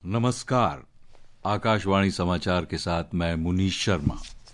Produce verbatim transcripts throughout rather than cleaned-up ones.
नमस्कार। आकाशवाणी समाचार के साथ मैं मुनीश शर्मा।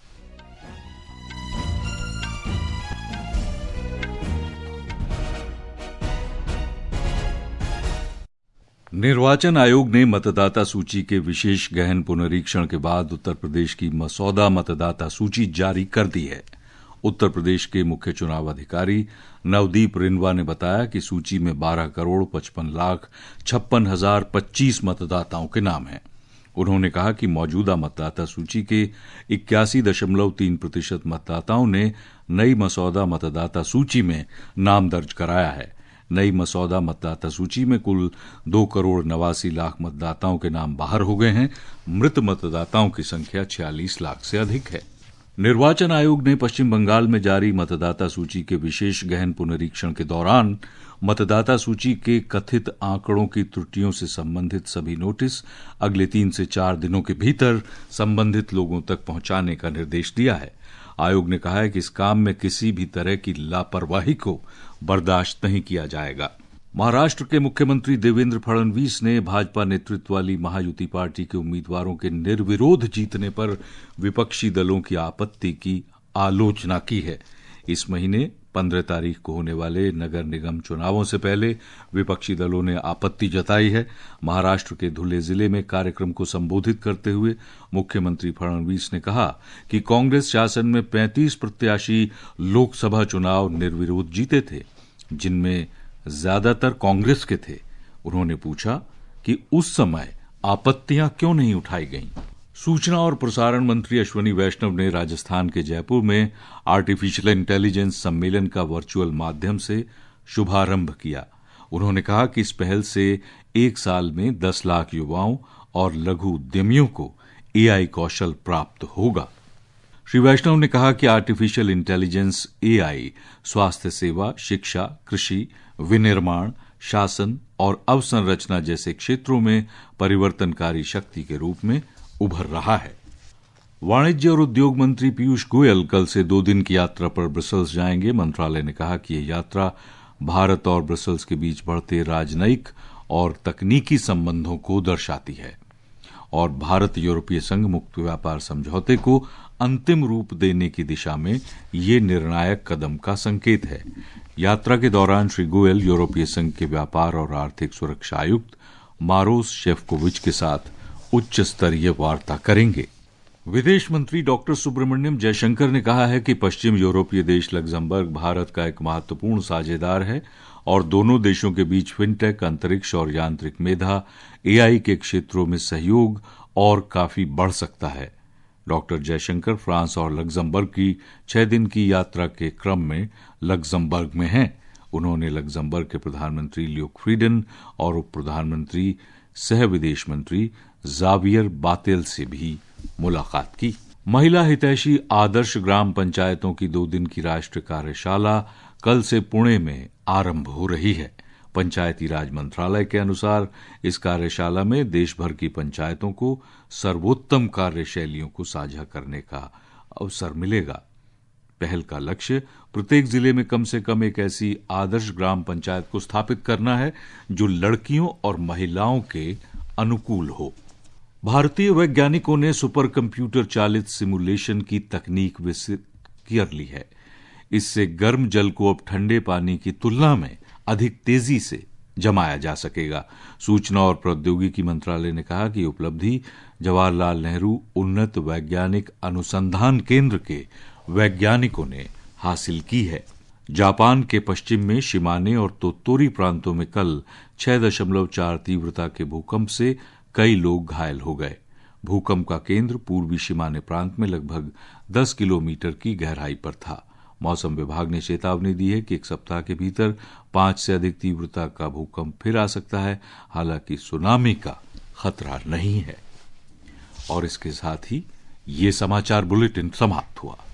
निर्वाचन आयोग ने मतदाता सूची के विशेष गहन पुनरीक्षण के बाद उत्तर प्रदेश की मसौदा मतदाता सूची जारी कर दी है। उत्तर प्रदेश के मुख्य चुनाव अधिकारी नवदीप रिनवा ने बताया कि सूची में बारह करोड़ पचपन लाख छप्पन हजार पच्चीस मतदाताओं के नाम हैं। उन्होंने कहा कि मौजूदा मतदाता सूची के इक्यासी दशमलव तीन प्रतिशत मतदाताओं ने नई मसौदा मतदाता सूची में नाम दर्ज कराया है। नई मसौदा मतदाता सूची में कुल दो करोड़ नवासी लाख मतदाताओं के नाम बाहर हो गए हैं। मृत मतदाताओं की संख्या छियालीस लाख से अधिक है। निर्वाचन आयोग ने पश्चिम बंगाल में जारी मतदाता सूची के विशेष गहन पुनरीक्षण के दौरान मतदाता सूची के कथित आंकड़ों की त्रुटियों से संबंधित सभी नोटिस अगले तीन से चार दिनों के भीतर संबंधित लोगों तक पहुंचाने का निर्देश दिया है। आयोग ने कहा है कि इस काम में किसी भी तरह की लापरवाही को बर्दाश्त नहीं किया जाएगा। महाराष्ट्र के मुख्यमंत्री देवेंद्र फडणवीस ने भाजपा नेतृत्व वाली महायुति पार्टी के उम्मीदवारों के निर्विरोध जीतने पर विपक्षी दलों की आपत्ति की आलोचना की है। इस महीने पंद्रह तारीख को होने वाले नगर निगम चुनावों से पहले विपक्षी दलों ने आपत्ति जताई है। महाराष्ट्र के धुले जिले में कार्यक्रम को संबोधित करते हुए मुख्यमंत्री फडणवीस ने कहा कि कांग्रेस शासन में पैंतीस प्रत्याशी लोकसभा चुनाव निर्विरोध जीते थे, जिनमें ज्यादातर कांग्रेस के थे। उन्होंने पूछा कि उस समय आपत्तियां क्यों नहीं उठाई गईं। सूचना और प्रसारण मंत्री अश्विनी वैष्णव ने राजस्थान के जयपुर में आर्टिफिशियल इंटेलिजेंस सम्मेलन का वर्चुअल माध्यम से शुभारंभ किया। उन्होंने कहा कि इस पहल से एक साल में दस लाख युवाओं और लघु उद्यमियों को एआई कौशल प्राप्त होगा। श्री वैष्णव ने कहा कि आर्टिफिशियल इंटेलिजेंस एआई स्वास्थ्य सेवा, शिक्षा, कृषि, विनिर्माण, शासन और अवसंरचना जैसे क्षेत्रों में परिवर्तनकारी शक्ति के रूप में उभर रहा है। वाणिज्य और उद्योग मंत्री पीयूष गोयल कल से दो दिन की यात्रा पर ब्रसेल्स जाएंगे। मंत्रालय ने कहा कि यह यात्रा भारत और ब्रसेल्स के बीच बढ़ते राजनयिक और तकनीकी संबंधों को दर्शाती है और भारत यूरोपीय संघ मुक्त व्यापार समझौते को अंतिम रूप देने की दिशा में ये निर्णायक कदम का संकेत है। यात्रा के दौरान श्री गोयल यूरोपीय संघ के व्यापार और आर्थिक सुरक्षा आयुक्त मारोस शेफकोविच के साथ उच्च स्तरीय वार्ता करेंगे। विदेश मंत्री डॉक्टर सुब्रमण्यम जयशंकर ने कहा है कि पश्चिम यूरोपीय देश लग्जमबर्ग भारत का एक महत्वपूर्ण साझेदार है और दोनों देशों के बीच फिनटेक, अंतरिक्ष और यांत्रिक मेधा, एआई के क्षेत्रों में सहयोग और काफी बढ़ सकता है। डॉक्टर जयशंकर फ्रांस और लग्जमबर्ग की छह दिन की यात्रा के क्रम में लग्जमबर्ग में हैं। उन्होंने लग्जमबर्ग के प्रधानमंत्री ल्यूक फ्रीडन और उप प्रधानमंत्री सह विदेश मंत्री जावियर बातेल से भी मुलाकात की। महिला हितैषी आदर्श ग्राम पंचायतों की दो दिन की राष्ट्रीय कार्यशाला कल से पुणे में आरंभ हो रही है। पंचायती राज मंत्रालय के अनुसार इस कार्यशाला में देश भर की पंचायतों को सर्वोत्तम कार्यशैलियों को साझा करने का अवसर मिलेगा। पहल का लक्ष्य प्रत्येक जिले में कम से कम एक ऐसी आदर्श ग्राम पंचायत को स्थापित करना है जो लड़कियों और महिलाओं के अनुकूल हो। भारतीय वैज्ञानिकों ने सुपर कंप्यूटर चालित सिमुलेशन की तकनीक विकसित कर ली है। इससे गर्म जल को अब ठंडे पानी की तुलना में अधिक तेजी से जमाया जा सकेगा। सूचना और प्रौद्योगिकी मंत्रालय ने कहा कि उपलब्धि जवाहरलाल नेहरू उन्नत वैज्ञानिक अनुसंधान केंद्र के वैज्ञानिकों ने हासिल की है। जापान के पश्चिम में शिमाने और तोत्तोरी प्रांतों में कल छह दशमलव चार तीव्रता के भूकंप से कई लोग घायल हो गए। भूकंप का केंद्र पूर्वी शिमाने प्रांत में लगभग दस किलोमीटर की गहराई पर था। मौसम विभाग ने चेतावनी दी है कि एक सप्ताह के भीतर पांच से अधिक तीव्रता का भूकंप फिर आ सकता है। हालांकि सुनामी का खतरा नहीं है। और इसके साथ ही ये समाचार बुलेटिन समाप्त हुआ।